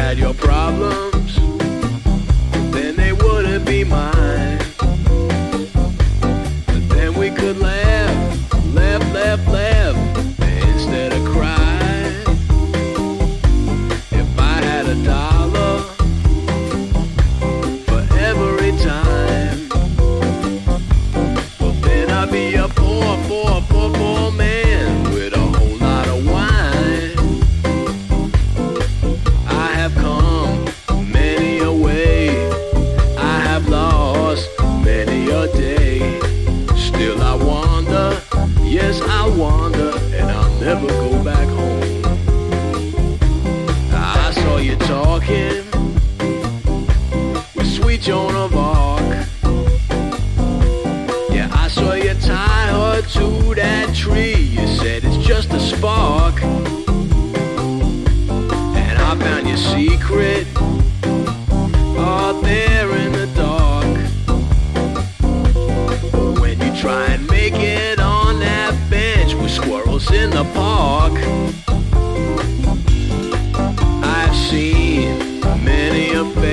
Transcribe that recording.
had your problems, then they wouldn't be mine. But then we could laugh, laugh, laugh, laugh, instead of cry. If I had $1 for every time, well then I'd be a poor, poor, poor, poor man with a whole lot of wine. I have come many a way, I have lost many a day. Still I wander, yes I wander, and I'll never go back home. I saw you talking with sweet Joan of Arc. Yeah, I saw you tie her to that tree. You said it's just a spark. And I found your secret